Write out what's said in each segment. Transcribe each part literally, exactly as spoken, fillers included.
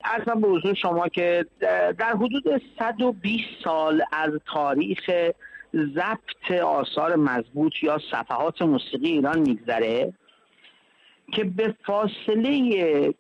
عرضم به حضور شما که در حدود صد و بیست سال از تاریخ ضبط آثار مضبوط یا صفحات موسیقی ایران میگذره که به فاصله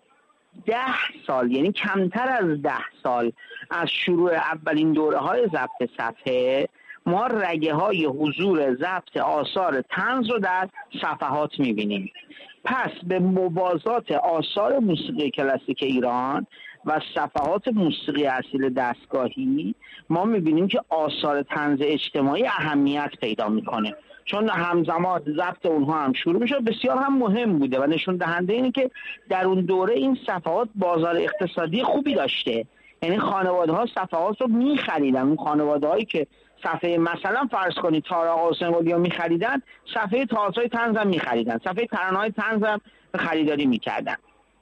ده سال، یعنی کمتر از ده سال از شروع اولین دوره های ضبط صفحه، ما رگه های حضور ضبط آثار طنز رو در صفحات میبینیم. پس به موازات آثار موسیقی کلاسیک ایران و صفحات موسیقی اصیل دستگاهی ما میبینیم که آثار طنز اجتماعی اهمیت پیدا میکنه، چون همزمان ضبط اونها هم شروع میشه، بسیار هم مهم بوده و نشون دهنده اینه که در اون دوره این صفحات بازار اقتصادی خوبی داشته. یعنی خانواده ها صفحات رو میخریدن. اون خانواده هایی که صفحه مثلا فرض کنید تارق حسین قلی رو میخریدن، صفحه تئاترهای طنز هم میخریدن، صفحه ترانه‌های طنز هم خریداری میکردن.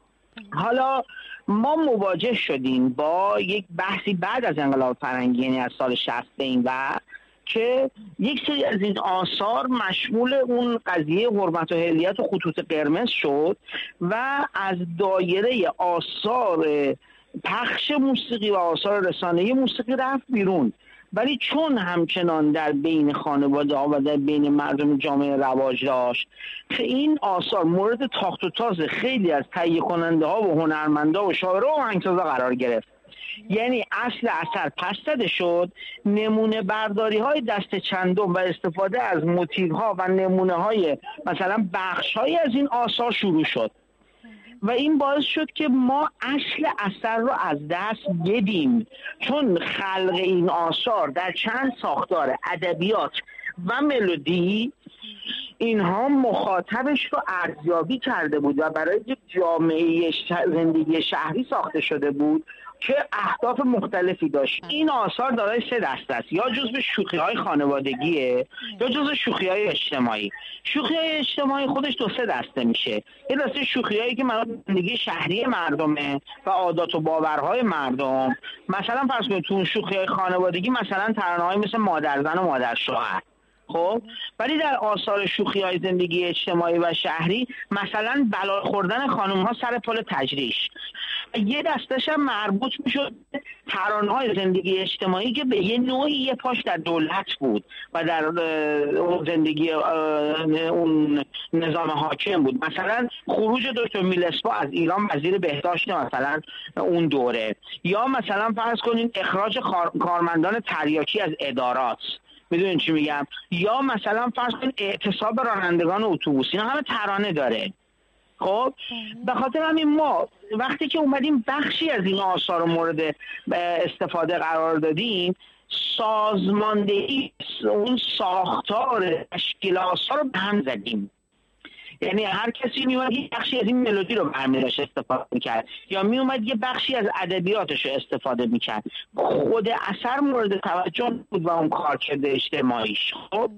حالا ما مواجه شدیم با یک بحثی بعد از انقلاب فرهنگی، یعنی از سال شصت به این ور، که یک سری از این آثار مشمول اون قضیه حرمت و حلیت و خطوط قرمز شد و از دایره آثار پخش موسیقی و آثار رسانه‌ای موسیقی رفت بیرون. ولی چون همچنان در بین خانواده ها و در بین مردم جامعه رواج داشت که این آثار مورد تاخت و تاز خیلی از تهیه کننده ها و هنرمندا و شاعرها و آهنگسازا قرار گرفت. یعنی اصل اثر پس زده شد، نمونه برداری های دست چندم و استفاده از موتیو ها و نمونه های مثلا بخش های از این آثار شروع شد و این باعث شد که ما اصل اثر رو از دست بدیم، چون خلق این آثار در چند ساختار ادبیات و ملودی اینها مخاطبش رو ارزیابی کرده بود و برای یک جامعه زندگی شهری ساخته شده بود که اهداف مختلفی داشت. این آثار دارای سه دسته است، یا جزو شوخی‌های خانوادگیه یا جزو شوخی‌های اجتماعی. شوخی‌های اجتماعی خودش دو سه دسته میشه. یه دسته شوخی‌هایی که مربوط به زندگی شهری مردمه و عادات و باورهای مردم، مثلا فرض کنید تو شوخی‌های خانوادگی مثلا ترانه‌های مثل مادرزن و مادرشوهر. خب ولی در آثار شوخی‌های زندگی اجتماعی و شهری مثلا بلا خوردن خانم‌ها سر پل تجریش. یه دستش هم مربوط میشد ترانه‌های زندگی اجتماعی که به یه نوعی یه پاش در دولت بود و در اون زندگی اون نظام حاکم بود. مثلا خروج دکتر میلسپا از ایران وزیر بهداشت مثلا اون دوره، یا مثلا فرض کنین اخراج کارمندان تریاکی از ادارات، میدونین چی میگم، یا مثلا فرض کنین اعتصاب رانندگان اتوبوس. اینا همه ترانه داره. خب به خاطر همین ما وقتی که اومدیم بخشی از این آثار رو مورد استفاده قرار دادیم، سازماندهی اون ساختار تشکیل آثار رو به هم زدیم. یعنی هر کسی میومد یه بخشی از این ملودی رو برمی داشت استفاده میکرد، یا میومد یه بخشی از ادبیاتش رو استفاده میکرد. خود اثر مورد توجه بود و اون کارکرد اجتماعیش. خب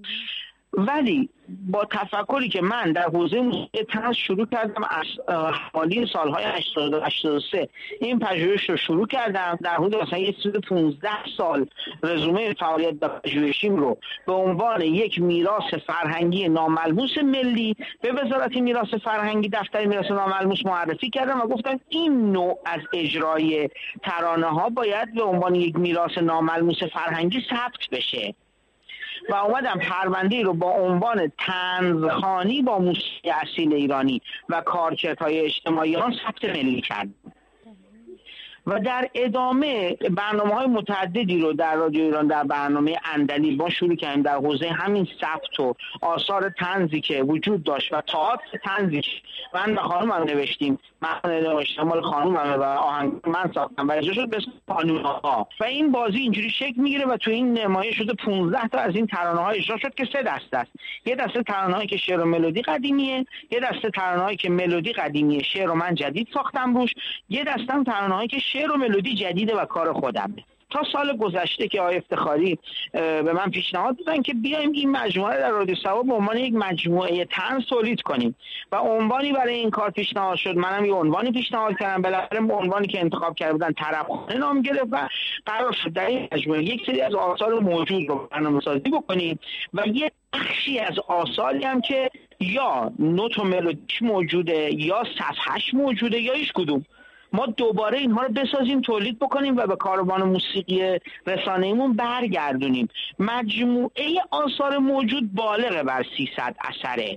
ولی با تفکری که من در حوزه موسیقی طنز شروع کردم از حوالی سالهای هشتاد و هشتاد و سه این پژوهش رو شروع کردم، در حدود مثلا یه حدود پانزده سال رزومه فعالیت و پژوهشیم رو به عنوان یک میراث فرهنگی ناملموس ملی به وزارت میراث فرهنگی دفتر میراث ناملموس معرفی کردم و گفتم این نوع از اجرای ترانه ها باید به عنوان یک میراث ناملموس فرهنگی ثبت بشه و اومدم پرونده رو با عنوان طنزخوانی با موسیقی اصیل ایرانی و کارکردهای اجتماعی آن ثبت ملی کردم و در ادامه برنامه‌های متعددی رو در رادیو ایران در برنامه اندلی ما شروع کردیم در حوزه همین ثبت و آثار طنزی که وجود داشت و تئاتر طنزی من و خانومم نوشتیم، من نوشتم مال خانومم و آهنگ من ساختم و اجرا شد به اسم قانون‌ها و این بازی اینجوری شکل میگیره و تو این نمایش شده پانزده تا از این ترانه‌ها اجرا شد که سه دسته است. یه دسته ترانه‌هایی که شعر و ملودی قدیمیه، یه دسته ترانه‌هایی که ملودی قدیمیه شعر و من جدید ساختم روش، یه دسته هم ترانه‌هایی که شعر و ملودی جدیده و کار خودمه. تا سال گذشته که آقای افتخاری به من پیشنهاد دادن که بیایم این مجموعه در رادیو سوا به عنوان یک مجموعه طنز تولید کنیم و عنوانی برای این کار پیشنهاد شد. منم یه عنوانی پیشنهاد کردم، بالاخره عنوانی که انتخاب کرده بودن طربخانه نام گرفت و قرار شد در این مجموعه یک سری از آثار موجود رو برنامه‌سازی بکنیم و یه بخشی از آثاری هم که یا نوت و ملودیش موجوده یا صفحه‌اش موجوده یا هیچ کدوم ما دوباره اینها رو بسازیم، تولید بکنیم و به کاروان موسیقی رسانه‌ایمون برگردونیم. مجموعه آثار موجود بالغ بر سیصد اثره.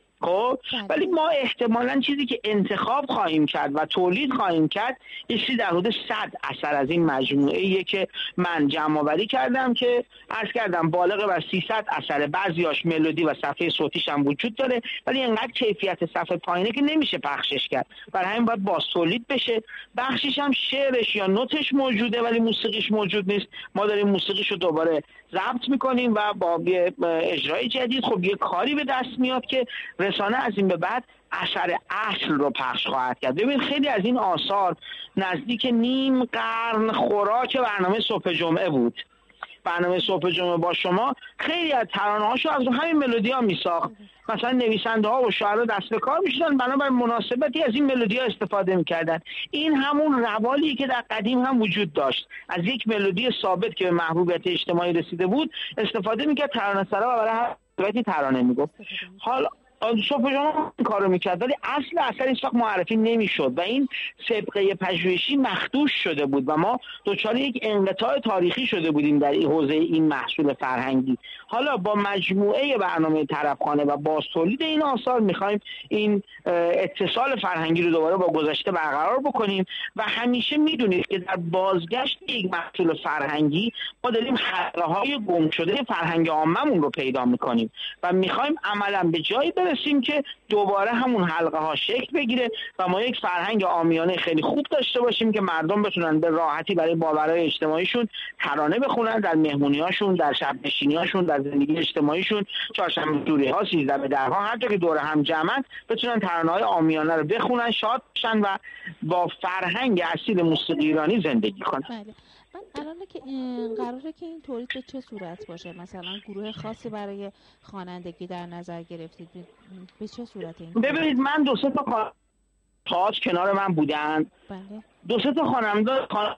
خب ولی ما احتمالاً چیزی که انتخاب خواهیم کرد و تولید خواهیم کرد یه چیزی در حدود صد اثر از این مجموعه‌ایه که من جمع‌آوری کردم که عرض کردم بالغ بر سیصد اثره. بعضیاش ملودی و صفحه صوتیش هم وجود داره ولی اینقدر کیفیت صفحه پایینه که نمیشه پخشش کرد، برای همین باید باز تولید بشه. بخشش هم شعرش یا نوتش موجوده ولی موسیقیش موجود نیست. ما داریم موسیقیش رو دوباره ضبط می‌کنیم و با یه اجرای جدید خب یه کاری به دست میاد که رسانه از این به بعد اثر اصل رو پخش خواهد کرد. ببین خیلی از این آثار نزدیک نیم قرن خوراک برنامه صبح جمعه بود. برنامه صبح جمعه با شما خیلی از ترانه‌هاشو از همین ملودی‌ها میساخت. مثلا نویسنده‌ها و شاعرها دست به کار می‌شدن، بنابر مناسبتی از این ملودی‌ها استفاده می‌کردن. این همون روالی که در قدیم هم وجود داشت، از یک ملودی ثابت که به محبوبیت اجتماعی رسیده بود استفاده می‌کرد، ترانه‌سرا و برای هر صورتی ترانه میگفت. حالا صبح جمعه این کارو میکرد ولی اصل اثر هیچ وقت معرفی نمیشد و این سابقه پژوهشی مخدوش شده بود و ما دچار یک انقطاع تاریخی شده بودیم در این حوزه این محصول فرهنگی. حالا با مجموعه برنامه طربخانه و باز تولید این آثار میخوایم این اتصال فرهنگی رو دوباره با گذشته برقرار بکنیم و همیشه میدونید که در بازگشت یک محصول فرهنگی ما داریم حلقه‌های گم شده فرهنگ عاممون رو پیدا میکنیم و میخوایم عملاً به جایی برسیم که دوباره همون حلقه ها شکل بگیره و ما یک فرهنگ عامیانه خیلی خوب داشته باشیم که مردم بتونن به راحتی برای باورهای اجتماعیشون ترانه بخونن، در مهمونیاشون، در شب نشینیاشون، در زندگی اجتماعیشون، چهارشنبه سوری‌ها، سیزده به درها، هر جا که دور هم جمعن بتونن ترانه‌های عامیانه رو بخونن، شاد بشن و با فرهنگ اصیل موسیقی ایرانی زندگی کنن. بله. من الان که قراره که این تولید به چه صورت باشه؟ مثلا گروه خاصی برای خوانندگی در نظر گرفتید؟ به چه صورت این؟ ببینید من دو سه تا تاج کنار من بودن. بله. دو سه تا خواننده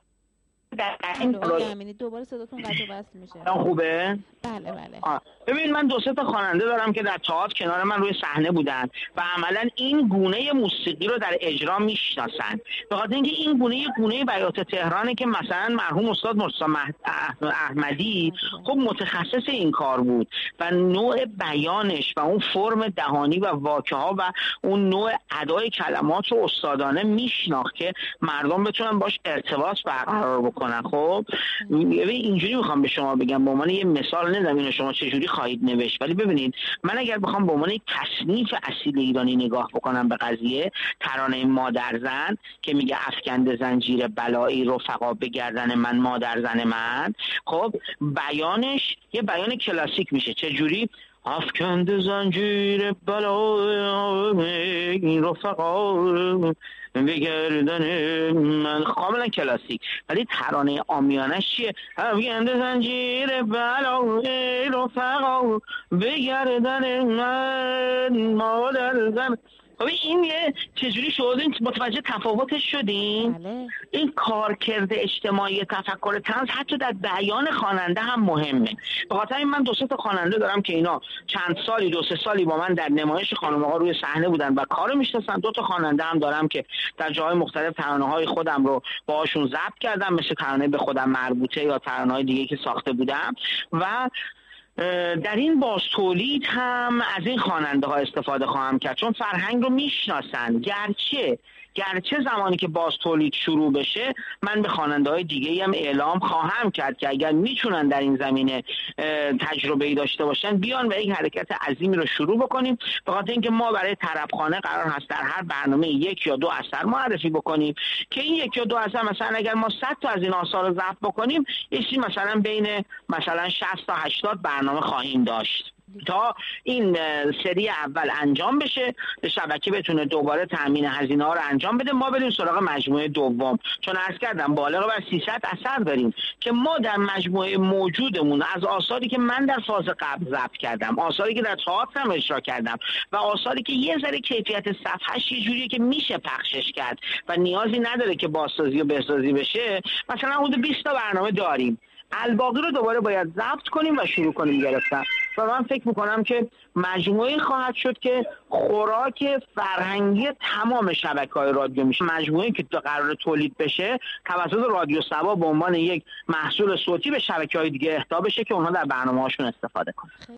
در این امینی دوباره صداتون قطع و وصل میشه. خوبه؟ بله بله. آه. ببین من دو سه تا خواننده دارم که در تئاتر کنار من روی صحنه بودن و عملا این گونه موسیقی رو در اجرا میشناسن. به خاطر اینکه این گونه یه گونه بیات تهرانه که مثلا مرحوم استاد مرتضی احمدی خب متخصص این کار بود و نوع بیانش و اون فرم دهانی و واکه ها و اون نوع ادای کلمات رو استادانه میشناخت که مردم بتونن باش ارتباط برقرار بکنن. خب اینجوری میخوام به شما بگم، به عنوان یه مثال نمیدونم اینو شما چجوری خواهید نوشت، ولی ببینید من اگر بخوام به عنوان یک تصنیف اصیل ایرانی نگاه بکنم به قضیه، ترانه مادرزن که میگه افکنده زنجیر بلایی رفقا به گردن من مادرزن من، خب بیانش یه بیان کلاسیک میشه. چجوری؟ افکنده زنجیر بلایی رفقا بگردن من، کاملا کلاسیک. ولی ترانه عامیانش چیه؟ افکنده زنجیر بلایی رفقا بگردن من مادرزن. خب این یه چجوری شدین متوجه تفاوتش شدین؟ بله. این کارکرد اجتماعی تفکر طنز حتی در بیان خواننده هم مهمه. به خاطر این من دو سه تا خواننده دارم که اینا چند سالی دو سه سالی با من در نمایش خانم آقا روی صحنه بودن و کارو میشناسن. دو تا خواننده هم دارم که در جاهای مختلف ترانه‌های خودم رو باهاشون ضبط کردم، مثل ترانه به خودم مربوطه یا ترانه‌های دیگه که ساخته بودم و در این باز تولید هم از این خواننده ها استفاده خواهم کرد چون فرهنگ رو میشناسن. گرچه گرچه زمانی که باز تولید شروع بشه من به خواننده های دیگه هم اعلام خواهم کرد که اگر میتونن در این زمینه تجربه‌ای داشته باشن بیان و یک حرکت عظیمی رو شروع بکنیم. به خاطر اینکه ما برای طربخانه قرار هست در هر برنامه یک یا دو اثر معرفی بکنیم که این یک یا دو اثر مثلا اگر ما صد تا از این آثار رو ضبط بکنیم یکی مثلا بین مثلا شصت تا هشتاد برنامه خواهیم داشت تا این سری اول انجام بشه، شبکه بتونه دوباره تامین هزینه ها رو انجام بده، ما بریم سراغ مجموعه دوم. چون عرض کردم بالغ بر سیصد اثر داریم که ما در مجموعه موجودمون از آثاری که من در فاز قبل ضبط کردم، آثاری که در تئاتر اجرا کردم و آثاری که یه ذره کیفیت صفحه‌اش یه جوریه که میشه پخشش کرد و نیازی نداره که بازسازی و بهسازی بشه، مثلا حدود بیست تا برنامه داریم. الباقی رو دوباره باید ضبط کنیم و شروع کنیم گرفتن. و من فکر میکنم که مجموعه خواهد شد که خوراک فرهنگی تمام شبکه‌های رادیو میشه. مجموعه‌ای که قرار تولید بشه توسط رادیو سبا به عنوان یک محصول صوتی به شبکه‌های دیگه اهدا بشه که اونها در برنامه‌هاشون استفاده کنن.